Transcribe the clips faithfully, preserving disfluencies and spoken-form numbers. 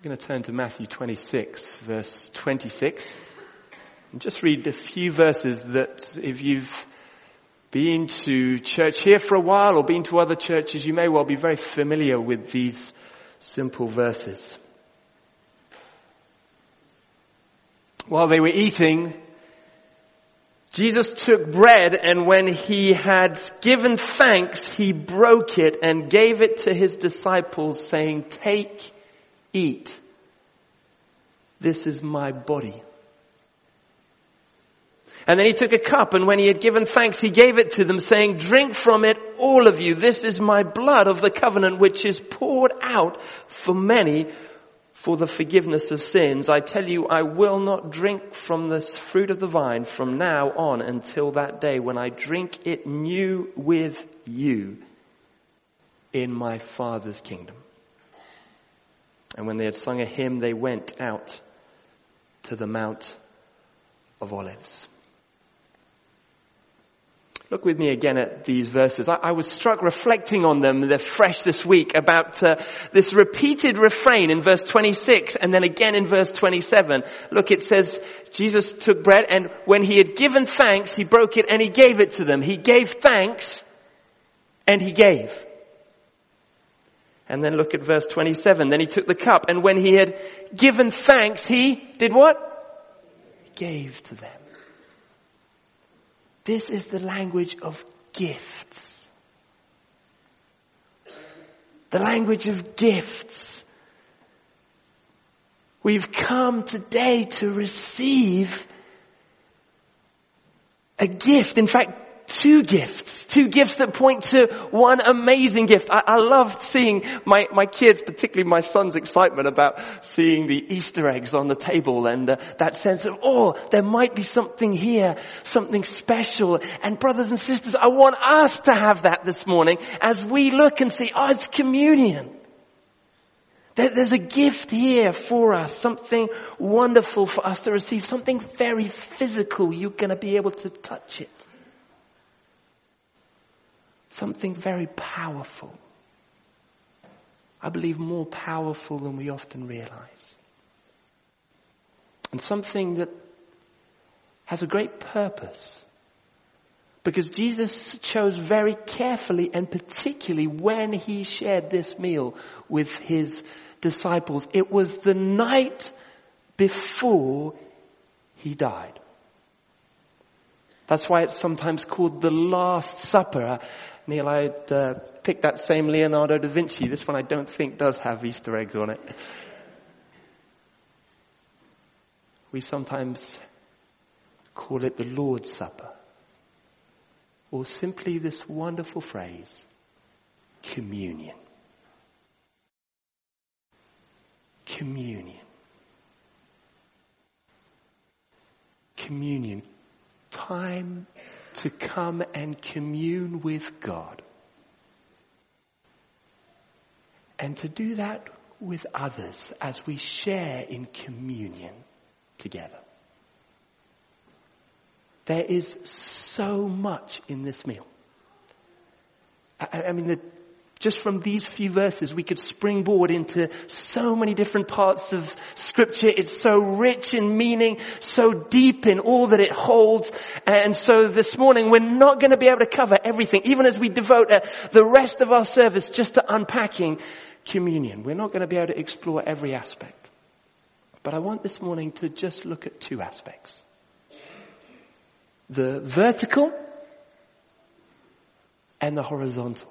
We're going to turn to Matthew twenty-six, verse twenty-six, and just read a few verses that if you've been to church here for a while or been to other churches, you may well be very familiar with these simple verses. While they were eating, Jesus took bread, and when he had given thanks, he broke it and gave it to his disciples, saying, "Take, eat. This is my body." And then he took a cup, and when he had given thanks, he gave it to them, saying, "Drink from it, all of you. This is my blood of the covenant, which is poured out for many for the forgiveness of sins. I tell you, I will not drink from the fruit of the vine from now on until that day when I drink it new with you in my Father's kingdom." And when they had sung a hymn, they went out to the Mount of Olives. Look with me again at these verses. I, I was struck reflecting on them. They're fresh this week about uh, this repeated refrain in verse twenty-six and then again in verse twenty-seven. Look, it says, Jesus took bread, and when he had given thanks, he broke it and he gave it to them. He gave thanks and he gave. And then look at verse twenty-seven. Then he took the cup, and when he had given thanks, he did what? He gave to them. This is the language of gifts. The language of gifts. We've come today to receive a gift. In fact, two gifts. Two gifts that point to one amazing gift. I, I loved seeing my, my kids, particularly my son's excitement about seeing the Easter eggs on the table, and uh, that sense of, oh, there might be something here, something special. And brothers and sisters, I want us to have that this morning as we look and see, oh, it's communion. There, there's a gift here for us, something wonderful for us to receive, something very physical. You're going to be able to touch it. Something very powerful. I believe more powerful than we often realize. And something that has a great purpose. Because Jesus chose very carefully and particularly when he shared this meal with his disciples, it was the night before he died. That's why it's sometimes called the Last Supper. Neil, I uh, picked that same Leonardo da Vinci. This one I don't think does have Easter eggs on it. We sometimes call it the Lord's Supper. Or simply this wonderful phrase, communion. Communion. Communion. Time to come and commune with God. And to do that with others as we share in communion together. There is so much in this meal. I, I mean, the, just from these few verses, we could springboard into so many different parts of Scripture. It's so rich in meaning, so deep in all that it holds. And so this morning, we're not going to be able to cover everything, even as we devote uh, the rest of our service just to unpacking communion. We're not going to be able to explore every aspect. But I want this morning to just look at two aspects. The vertical and the horizontal.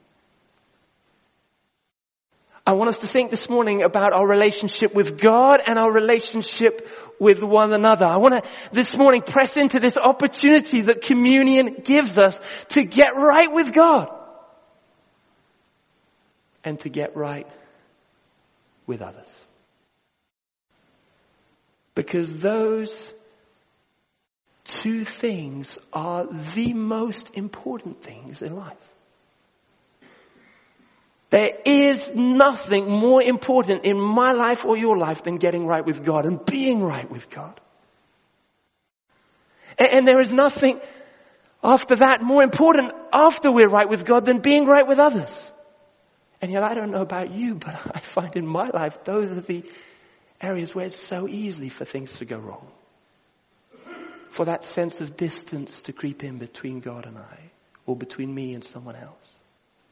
I want us to think this morning about our relationship with God and our relationship with one another. I want to this morning press into this opportunity that communion gives us to get right with God and to get right with others. Because those two things are the most important things in life. There is nothing more important in my life or your life than getting right with God and being right with God. And, and there is nothing after that more important after we're right with God than being right with others. And yet I don't know about you, but I find in my life those are the areas where it's so easy for things to go wrong. For that sense of distance to creep in between God and I, or between me and someone else.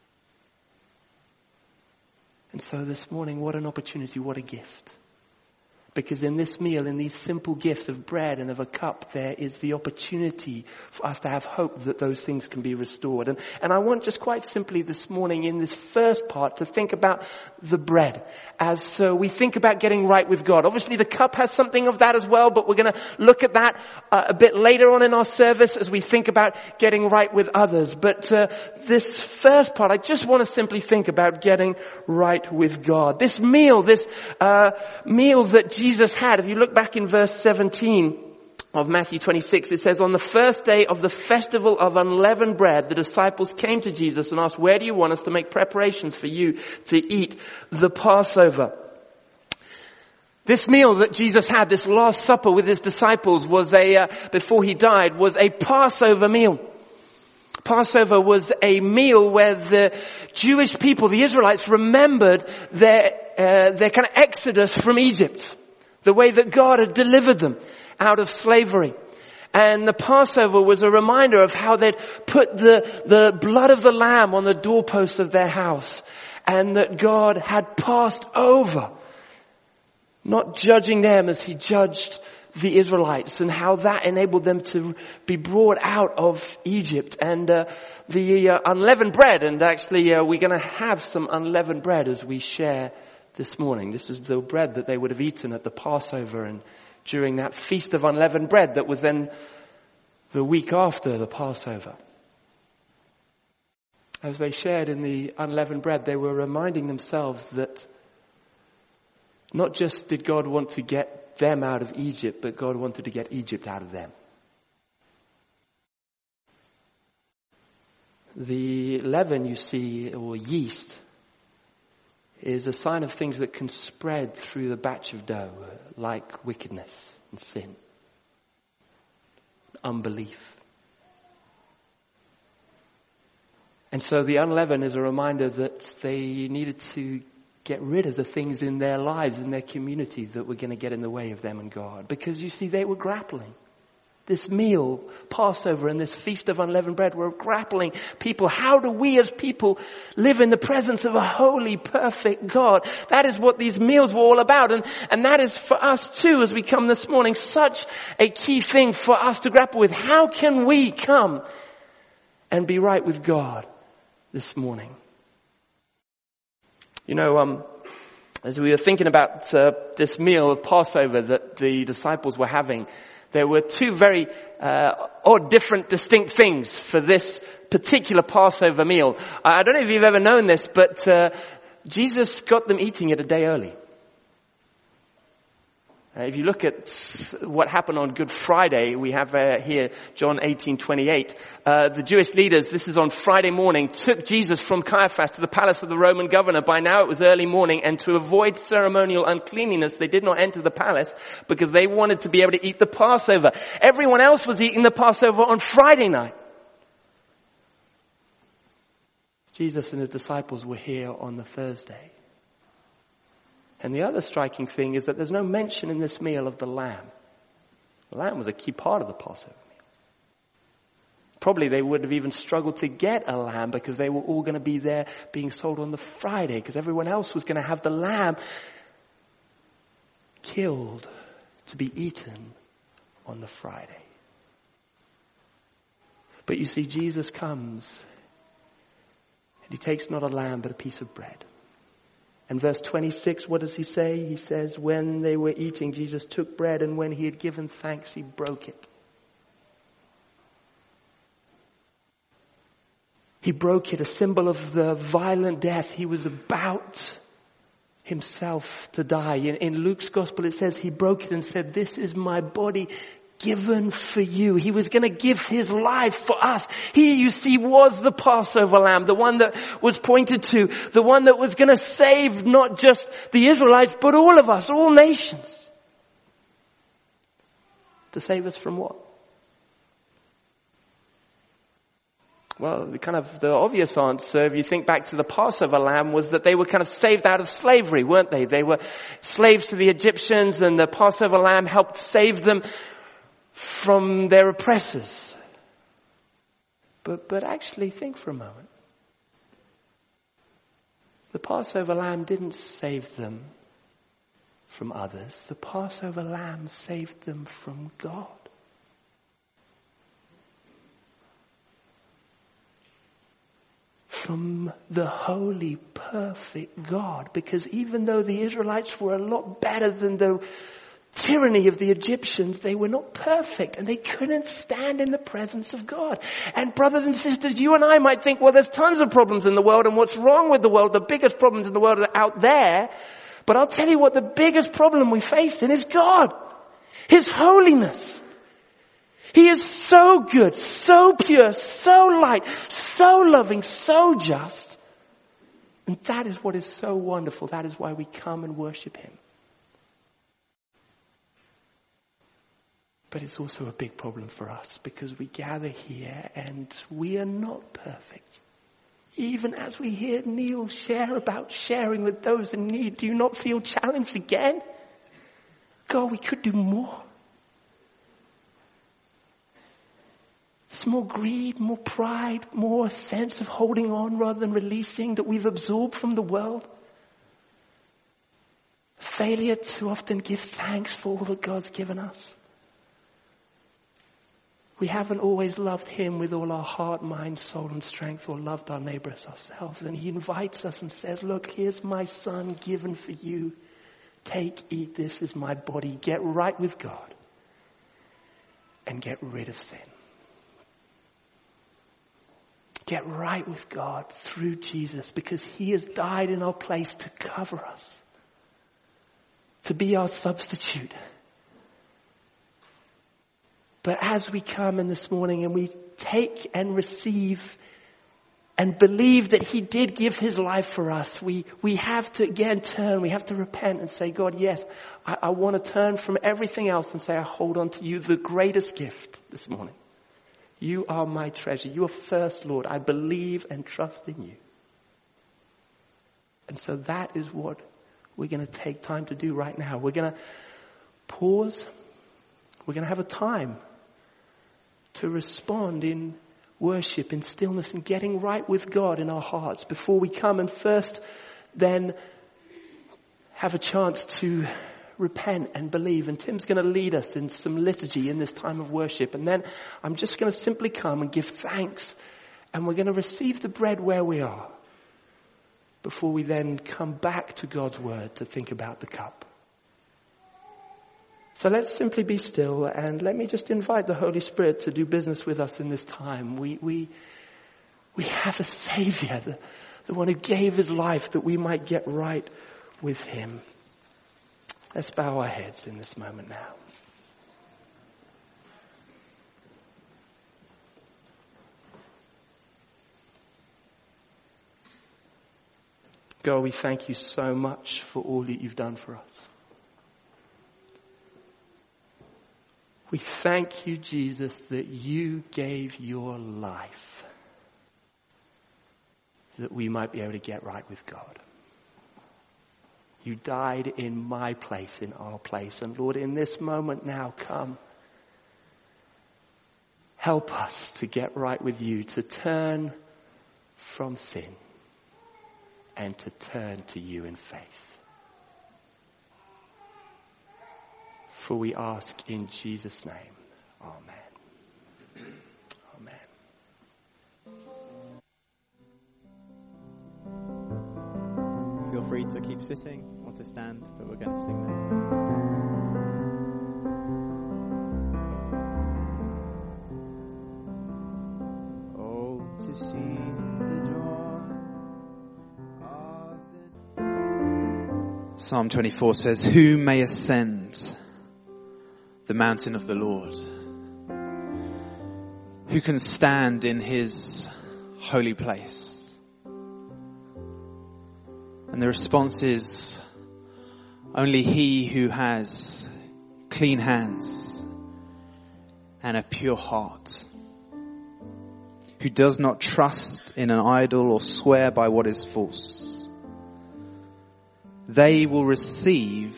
And so this morning, what an opportunity, what a gift. Because in this meal, in these simple gifts of bread and of a cup, there is the opportunity for us to have hope that those things can be restored. And, and I want just quite simply this morning in this first part to think about the bread as uh, we think about getting right with God. Obviously the cup has something of that as well, but we're going to look at that uh, a bit later on in our service as we think about getting right with others. But uh, this first part, I just want to simply think about getting right with God. This meal, this uh, meal that Jesus Jesus had, if you look back in verse seventeen of Matthew twenty-six, it says, on the first day of the festival of unleavened bread, the disciples came to Jesus and asked, where do you want us to make preparations for you to eat the Passover? This meal that Jesus had, this Last Supper with his disciples was a, uh, before he died, was a Passover meal. Passover was a meal where the Jewish people, the Israelites, remembered their, uh, their kind of exodus from Egypt. The way that God had delivered them out of slavery. And the Passover was a reminder of how they'd put the, the blood of the lamb on the doorposts of their house. And that God had passed over, not judging them as he judged the Israelites, and how that enabled them to be brought out of Egypt. And uh, the uh, unleavened bread, and actually uh, we're going to have some unleavened bread as we share this morning. This is the bread that they would have eaten at the Passover and during that feast of unleavened bread that was then the week after the Passover. As they shared in the unleavened bread, they were reminding themselves that not just did God want to get them out of Egypt, but God wanted to get Egypt out of them. The leaven, you see, or yeast, is a sign of things that can spread through the batch of dough, like wickedness and sin, unbelief. And so the unleavened is a reminder that they needed to get rid of the things in their lives, in their communities, that were going to get in the way of them and God. Because you see, they were grappling. This meal, Passover, and this feast of unleavened bread were grappling people. How do we as people live in the presence of a holy, perfect God? That is what these meals were all about. And, and that is for us too, as we come this morning, such a key thing for us to grapple with. How can we come and be right with God this morning? You know, um, as we were thinking about uh, this meal of Passover that the disciples were having, there were two very uh, odd, different, distinct things for this particular Passover meal. I don't know if you've ever known this, but uh, Jesus got them eating it a day early. Uh, if you look at what happened on Good Friday, we have uh, here John eighteen twenty-eight. Uh, the Jewish leaders, this is on Friday morning, took Jesus from Caiaphas to the palace of the Roman governor. By now it was early morning, and to avoid ceremonial uncleanliness, they did not enter the palace because they wanted to be able to eat the Passover. Everyone else was eating the Passover on Friday night. Jesus and his disciples were here on the Thursday. And the other striking thing is that there's no mention in this meal of the lamb. The lamb was a key part of the Passover meal. Probably they would have even struggled to get a lamb because they were all going to be there being sold on the Friday, because everyone else was going to have the lamb killed to be eaten on the Friday. But you see, Jesus comes and he takes not a lamb but a piece of bread. And verse twenty-six, what does he say? He says, when they were eating, Jesus took bread, and when he had given thanks, he broke it. He broke it, a symbol of the violent death he was about himself to die. In, in Luke's gospel, it says he broke it and said, this is my body given for you. He was going to give his life for us. He, you see, was the Passover lamb, the one that was pointed to, the one that was going to save not just the Israelites, but all of us, all nations. To save us from what? Well, the kind of the obvious answer, if you think back to the Passover lamb, was that they were kind of saved out of slavery, weren't they? They were slaves to the Egyptians, and the Passover lamb helped save them from their oppressors. But, but actually think for a moment. The Passover lamb didn't save them from others. The Passover lamb saved them from God. From the holy, perfect God. Because even though the Israelites were a lot better than the tyranny of the Egyptians, they were not perfect and they couldn't stand in the presence of God. And brothers and sisters, you and I might think, well, there's tons of problems in the world, and what's wrong with the world? The biggest problems in the world are out there. But I'll tell you what the biggest problem we face in is God. His holiness. He is so good, so pure, so light, so loving, so just. And that is what is so wonderful. That is why we come and worship him. But it's also a big problem for us because we gather here and we are not perfect. Even as we hear Neil share about sharing with those in need, do you not feel challenged again? God, we could do more. It's more greed, more pride, more sense of holding on rather than releasing that we've absorbed from the world. Failure to often give thanks for all that God's given us. We haven't always loved him with all our heart, mind, soul, and strength, or loved our neighbor as ourselves. And he invites us and says, look, here's my son given for you. Take, eat, this is my body. Get right with God and get rid of sin. Get right with God through Jesus because he has died in our place to cover us, to be our substitute. But as we come in this morning and we take and receive and believe that he did give his life for us, we, we have to again turn, we have to repent and say, God, yes, I, I want to turn from everything else and say, I hold on to you, the greatest gift this morning. You are my treasure. You are first, Lord. I believe and trust in you. And so that is what we're going to take time to do right now. We're going to pause. We're going to have a time to respond in worship, in stillness, and getting right with God in our hearts before we come and first then have a chance to repent and believe. And Tim's going to lead us in some liturgy in this time of worship. And then I'm just going to simply come and give thanks. And we're going to receive the bread where we are before we then come back to God's word to think about the cup. So let's simply be still and let me just invite the Holy Spirit to do business with us in this time. We, we, we have a Savior, the, the one who gave his life that we might get right with him. Let's bow our heads in this moment now. God, we thank you so much for all that you've done for us. We thank you, Jesus, that you gave your life that we might be able to get right with God. You died in my place, in our place. And Lord, in this moment now, come. Help us to get right with you, to turn from sin and to turn to you in faith. For we ask in Jesus' name. Amen. Amen. Feel free to keep sitting or to stand, but we're going to sing now. Oh, to see the dawn of the... Psalm twenty-four says, who may ascend the mountain of the Lord? Who can stand in his holy place? And the response is, only he who has clean hands and a pure heart, who who does not trust in an idol or swear by what is false. They will receive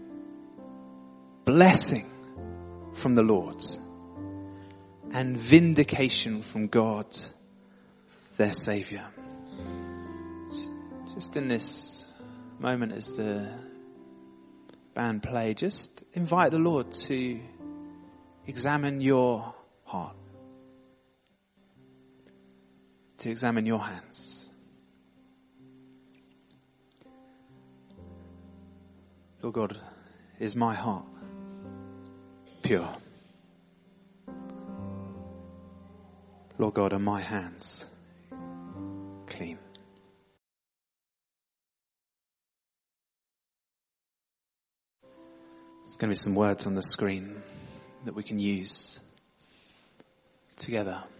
blessing from the Lord and vindication from God, their Saviour. Just in this moment as the band play, just invite the Lord to examine your heart, to examine your hands. Lord God, is my heart pure? Lord God, are my hands clean? There's going to be some words on the screen that we can use together.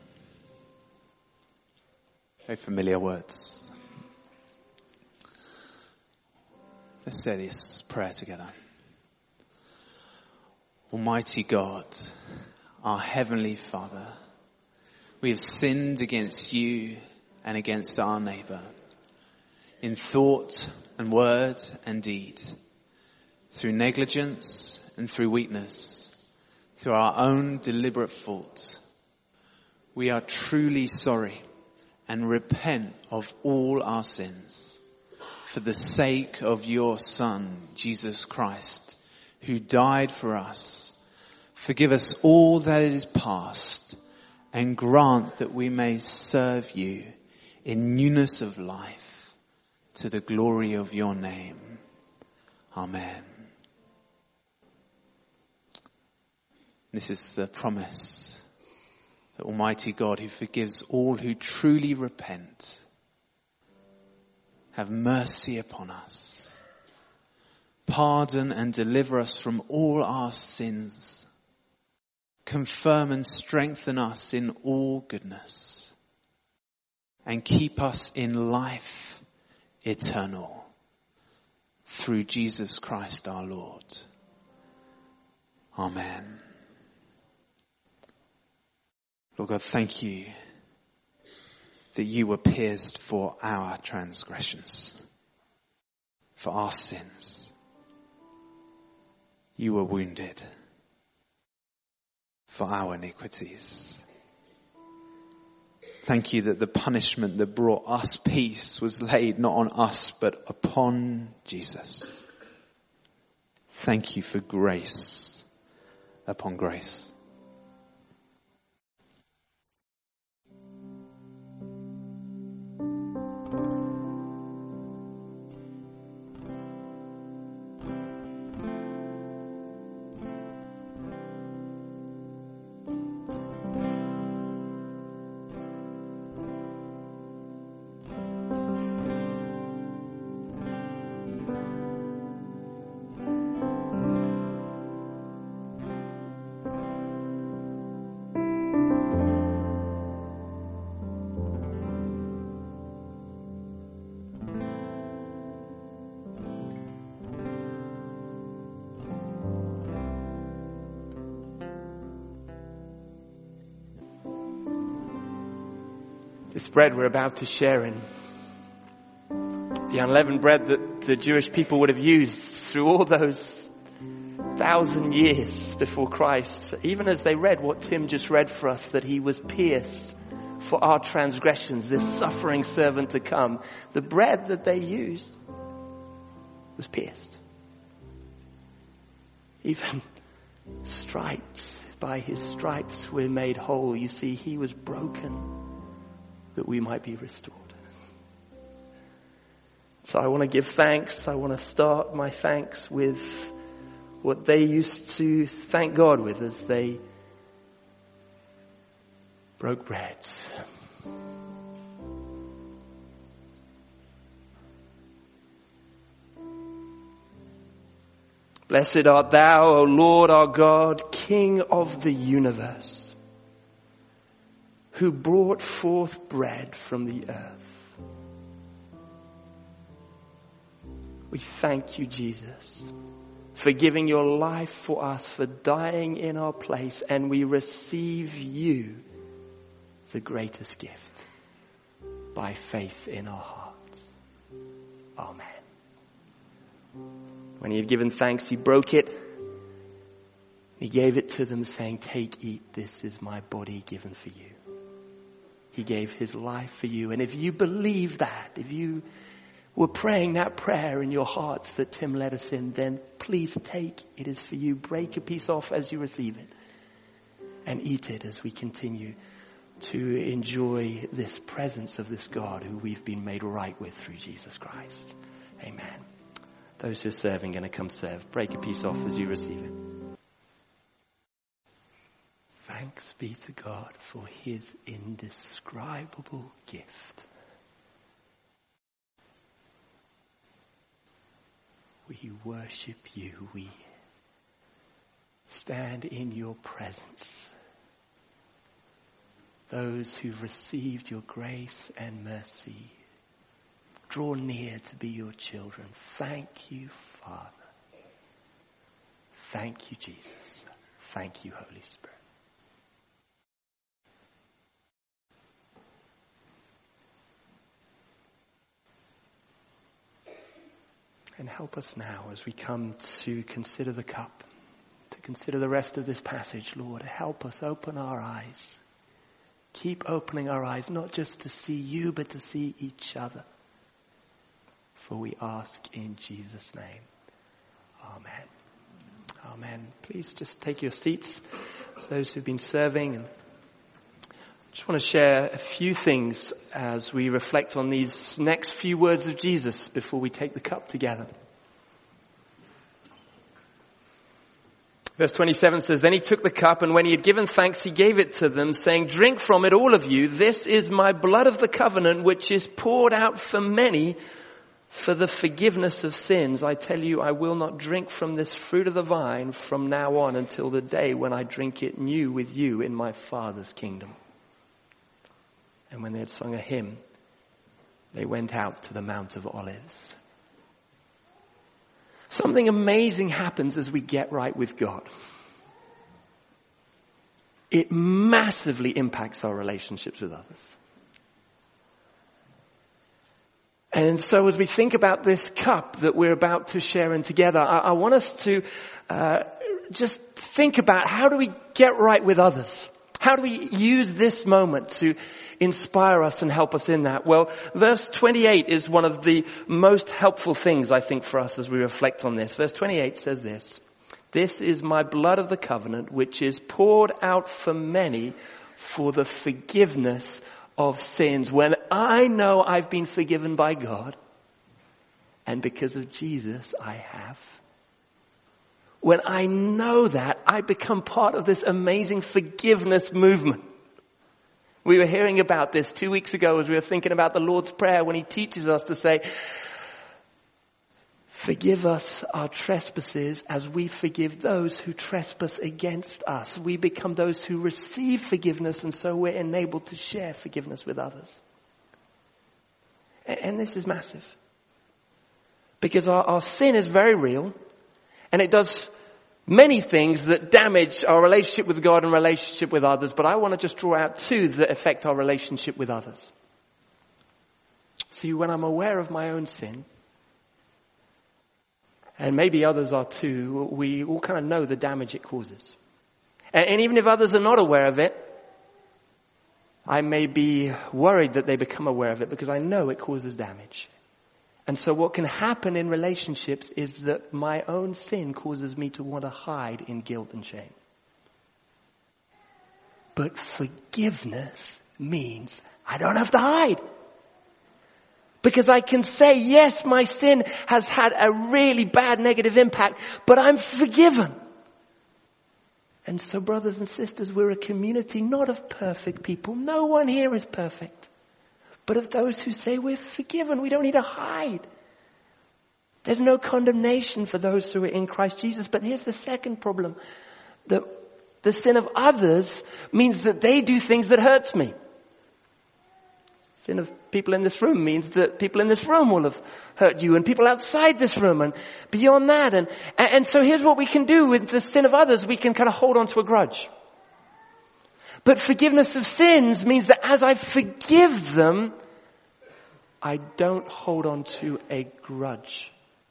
Very familiar words. Let's say this prayer together. Almighty God, our Heavenly Father, we have sinned against you and against our neighbour in thought and word and deed, through negligence and through weakness, through our own deliberate fault. We are truly sorry and repent of all our sins for the sake of your Son, Jesus Christ, who died for us. Forgive us all that is past and grant that we may serve you in newness of life to the glory of your name. Amen. This is the promise that Almighty God, who forgives all who truly repent, have mercy upon us, pardon and deliver us from all our sins, confirm and strengthen us in all goodness, and keep us in life eternal through Jesus Christ our Lord. Amen. Lord God, thank you that you were pierced for our transgressions, for our sins. You were wounded for our iniquities. Thank you that the punishment that brought us peace was laid not on us but upon Jesus. Thank you for grace upon grace. This bread we're about to share in, the unleavened bread that the Jewish people would have used through all those thousand years before Christ, even as they read what Tim just read for us, that he was pierced for our transgressions, this suffering servant to come, the bread that they used was pierced. Even striped, by his stripes we're made whole. You see, he was broken that we might be restored. So I want to give thanks. I want to start my thanks with what they used to thank God with as they broke bread. Blessed art thou, O Lord our God, King of the universe, who brought forth bread from the earth. We thank you, Jesus, for giving your life for us, for dying in our place, and we receive you the greatest gift by faith in our hearts. Amen. When he had given thanks, he broke it. He gave it to them saying, take, eat, this is my body given for you. He gave his life for you. And if you believe that, if you were praying that prayer in your hearts that Tim led us in, then please take, it is for you. Break a piece off as you receive it and eat it as we continue to enjoy this presence of this God who we've been made right with through Jesus Christ. Amen. Those who are serving are going to come serve. Break a piece off as you receive it. Thanks be to God for his indescribable gift. We worship you. We stand in your presence. Those who've received your grace and mercy, draw near to be your children. Thank you, Father. Thank you, Jesus. Thank you, Holy Spirit. And help us now as we come to consider the cup, to consider the rest of this passage, Lord. Help us open our eyes. Keep opening our eyes, not just to see you, but to see each other. For we ask in Jesus' name. Amen. Amen. Please just take your seats. As those who've been serving, and I just want to share a few things as we reflect on these next few words of Jesus before we take the cup together. Verse twenty-seven says, then he took the cup, and when he had given thanks, he gave it to them, saying, drink from it, all of you. This is my blood of the covenant, which is poured out for many for the forgiveness of sins. I tell you, I will not drink from this fruit of the vine from now on until the day when I drink it new with you in my Father's kingdom. And when they had sung a hymn, they went out to the Mount of Olives. Something amazing happens as we get right with God. It massively impacts our relationships with others. And so as we think about this cup that we're about to share in together, I, I want us to uh, just think about, how do we get right with others? How do we use this moment to inspire us and help us in that? Well, verse twenty-eight is one of the most helpful things, I think, for us as we reflect on this. Verse twenty-eight says this, this is my blood of the covenant, which is poured out for many for the forgiveness of sins. When I know I've been forgiven by God, and because of Jesus, I have. When I know that, I become part of this amazing forgiveness movement. We were hearing about this two weeks ago as we were thinking about the Lord's Prayer, when he teaches us to say, forgive us our trespasses as we forgive those who trespass against us. We become those who receive forgiveness, and so we're enabled to share forgiveness with others. And this is massive. Because our, our sin is very real. And it does many things that damage our relationship with God and relationship with others. But I want to just draw out two that affect our relationship with others. See, when I'm aware of my own sin, and maybe others are too, we all kind of know the damage it causes. And, and even if others are not aware of it, I may be worried that they become aware of it because I know it causes damage. And so what can happen in relationships is that my own sin causes me to want to hide in guilt and shame. But forgiveness means I don't have to hide. Because I can say, yes, my sin has had a really bad negative impact, but I'm forgiven. And so, brothers and sisters, we're a community not of perfect people. No one here is perfect. But of those who say we're forgiven, we don't need to hide. There's no condemnation for those who are in Christ Jesus. But here's the second problem. The, the sin of others means that they do things that hurts me. Sin of people in this room means that people in this room will have hurt you, and people outside this room and beyond that. And, and so here's what we can do with the sin of others. We can kind of hold on to a grudge. But forgiveness of sins means that as I forgive them, I don't hold on to a grudge.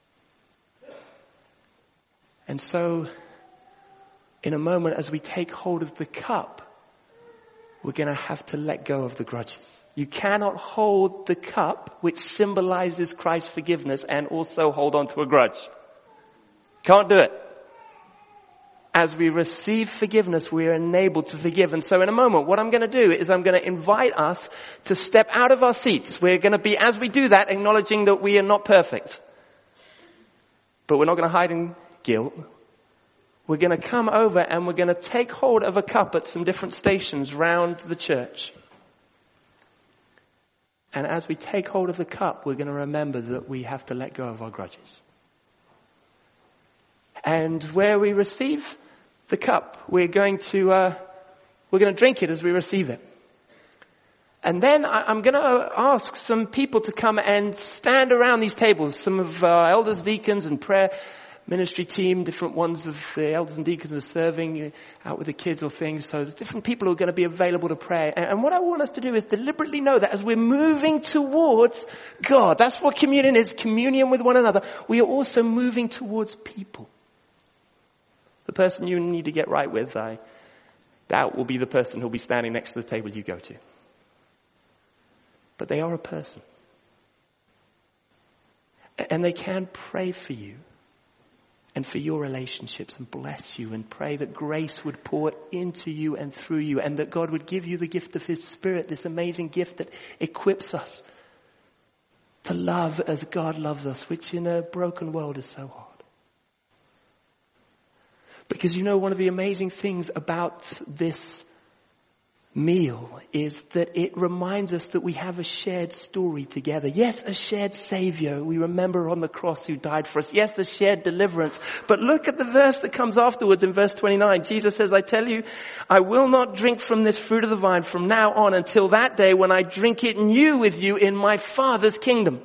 And so, in a moment, as we take hold of the cup, we're going to have to let go of the grudges. You cannot hold the cup, which symbolizes Christ's forgiveness, and also hold on to a grudge. Can't do it. As we receive forgiveness, we are enabled to forgive. And so in a moment, what I'm going to do is I'm going to invite us to step out of our seats. We're going to be, as we do that, acknowledging that we are not perfect. But we're not going to hide in guilt. We're going to come over and we're going to take hold of a cup at some different stations round the church. And as we take hold of the cup, we're going to remember that we have to let go of our grudges. And where we receive the cup, we're going to uh, we're going to drink it as we receive it. And then I, I'm going to ask some people to come and stand around these tables. Some of our elders, deacons, and prayer ministry team, different ones of the elders and deacons are serving out with the kids or things. So there's different people who are going to be available to pray. And, and what I want us to do is deliberately know that as we're moving towards God, that's what communion is, communion with one another. We are also moving towards people. The person you need to get right with, I doubt, will be the person who'll be standing next to the table you go to. But they are a person. And they can pray for you and for your relationships and bless you and pray that grace would pour into you and through you, and that God would give you the gift of His Spirit, this amazing gift that equips us to love as God loves us, which in a broken world is so hard. Because you know, one of the amazing things about this meal is that it reminds us that we have a shared story together. Yes, a shared Savior we remember on the cross who died for us. Yes, a shared deliverance. But look at the verse that comes afterwards in verse twenty-nine. Jesus says, I tell you, I will not drink from this fruit of the vine from now on until that day when I drink it new with you in my Father's kingdom.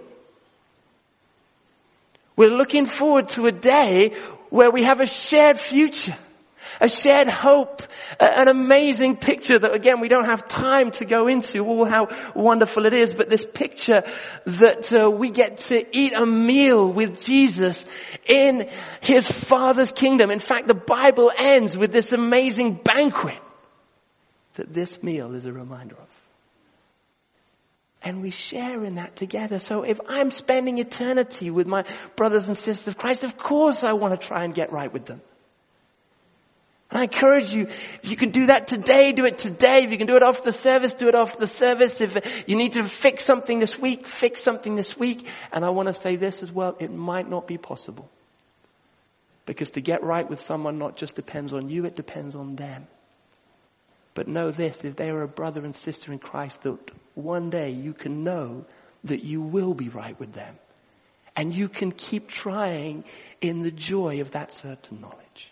We're looking forward to a day where we have a shared future, a shared hope, an amazing picture that, again, we don't have time to go into all how wonderful it is, but this picture that uh, we get to eat a meal with Jesus in His Father's kingdom. In fact, the Bible ends with this amazing banquet that this meal is a reminder of. And we share in that together. So if I'm spending eternity with my brothers and sisters of Christ, of course I want to try and get right with them. And I encourage you, if you can do that today, do it today. If you can do it after the service, do it after the service. If you need to fix something this week, fix something this week. And I want to say this as well, it might not be possible. Because to get right with someone not just depends on you, it depends on them. But know this, if they are a brother and sister in Christ, that one day you can know that you will be right with them. And you can keep trying in the joy of that certain knowledge.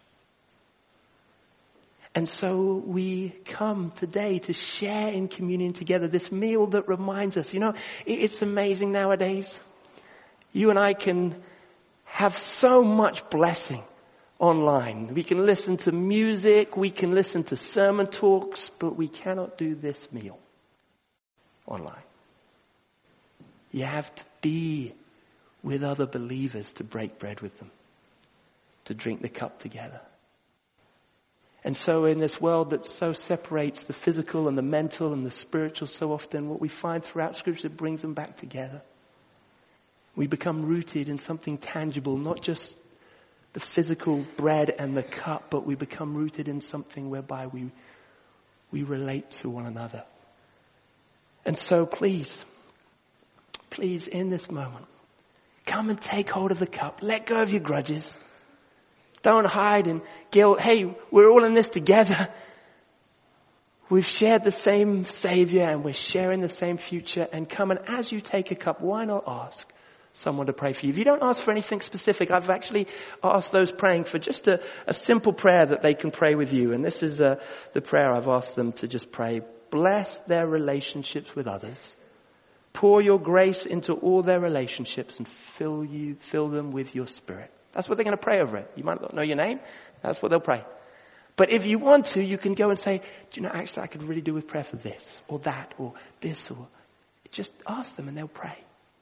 And so we come today to share in communion together, this meal that reminds us, you know, it's amazing nowadays. You and I can have so much blessing online. We can listen to music, we can listen to sermon talks, but we cannot do this meal online. You have to be with other believers to break bread with them, to drink the cup together. And so in this world that so separates the physical and the mental and the spiritual so often, what we find throughout Scripture brings them back together. We become rooted in something tangible, not just the physical bread and the cup, but we become rooted in something whereby we we relate to one another. And so please, please in this moment, come and take hold of the cup. Let go of your grudges. Don't hide in guilt. Hey, we're all in this together. We've shared the same Savior and we're sharing the same future. And come, and as you take a cup, why not ask someone to pray for you? If you don't ask for anything specific, I've actually asked those praying for just a, a simple prayer that they can pray with you. And this is uh, the prayer I've asked them to just pray. Bless their relationships with others. Pour your grace into all their relationships and fill you, fill them with your Spirit. That's what they're going to pray over it. You might not know your name. That's what they'll pray. But if you want to, you can go and say, do you know, actually I could really do with prayer for this or that or this, or just ask them and they'll pray.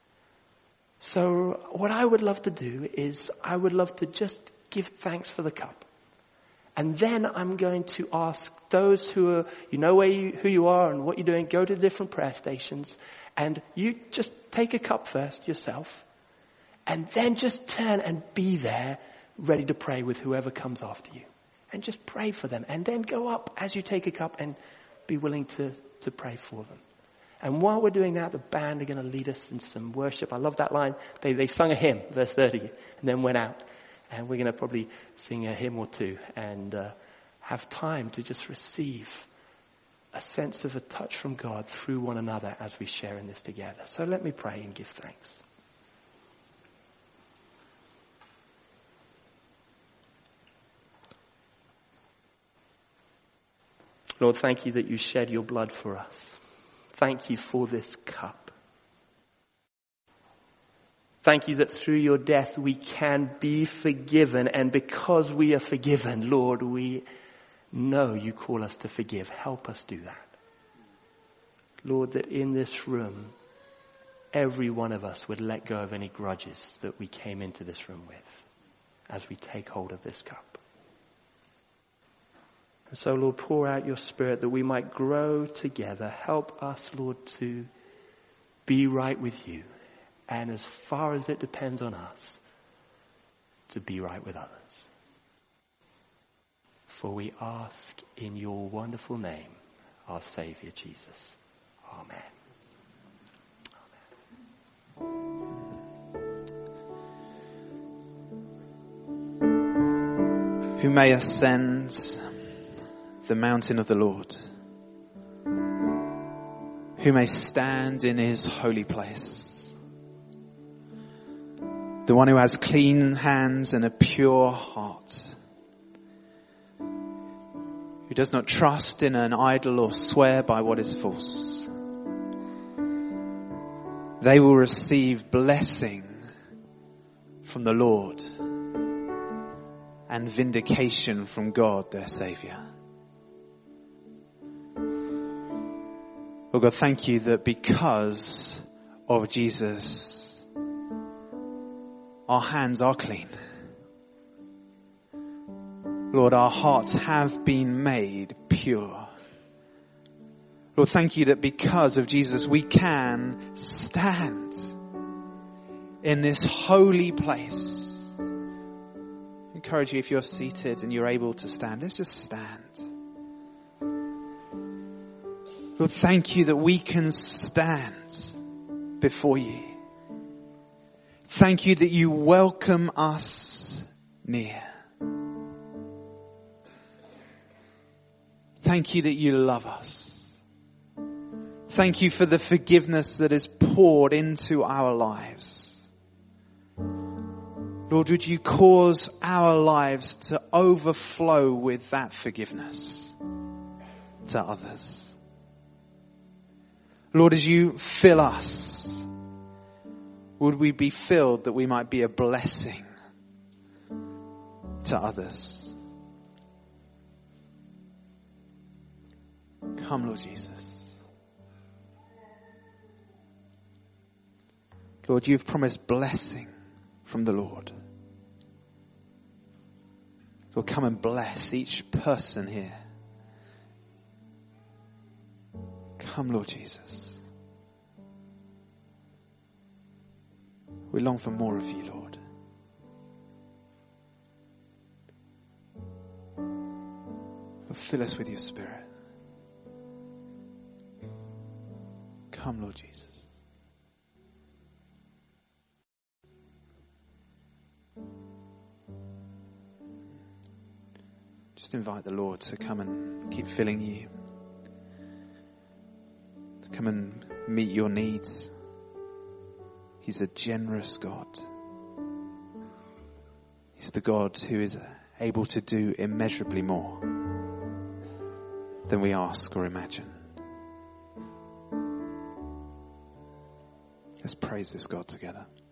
So what I would love to do is I would love to just give thanks for the cup. And then I'm going to ask those who are, you know where you, who you are and what you're doing, go to the different prayer stations and you just take a cup first yourself and then just turn and be there ready to pray with whoever comes after you. And just pray for them. And then go up as you take a cup and be willing to, to pray for them. And while we're doing that, the band are going to lead us in some worship. I love that line. They, they sung a hymn, verse thirty, and then went out. And we're going to probably sing a hymn or two and uh, have time to just receive a sense of a touch from God through one another as we share in this together. So let me pray and give thanks. Lord, thank you that you shed your blood for us. Thank you for this cup. Thank you that through your death we can be forgiven. And because we are forgiven, Lord, we know you call us to forgive. Help us do that. Lord, that in this room, every one of us would let go of any grudges that we came into this room with as we take hold of this cup. And so, Lord, pour out your Spirit that we might grow together. Help us, Lord, to be right with you. And as far as it depends on us, to be right with others. For we ask in your wonderful name, our Savior Jesus. Amen. Amen. Who may ascend the mountain of the Lord? Who may stand in his holy place? The one who has clean hands and a pure heart, who does not trust in an idol or swear by what is false. They will receive blessing from the Lord and vindication from God, their Saviour. Lord God, thank you that because of Jesus, our hands are clean. Lord, our hearts have been made pure. Lord, thank you that because of Jesus, we can stand in this holy place. I encourage you, if you're seated and you're able to stand, let's just stand. Lord, thank you that we can stand before you. Thank you that you welcome us near. Thank you that you love us. Thank you for the forgiveness that is poured into our lives. Lord, would you cause our lives to overflow with that forgiveness to others? Lord, as you fill us, would we be filled that we might be a blessing to others? Come, Lord Jesus. Lord, you've promised blessing from the Lord. Lord, come and bless each person here. Come, Lord Jesus. We long for more of you, Lord. Lord, fill us with your Spirit. Come, Lord Jesus. Just invite the Lord to come and keep filling you. To come and meet your needs. He's a generous God. He's the God who is able to do immeasurably more than we ask or imagine. Let's praise this God together.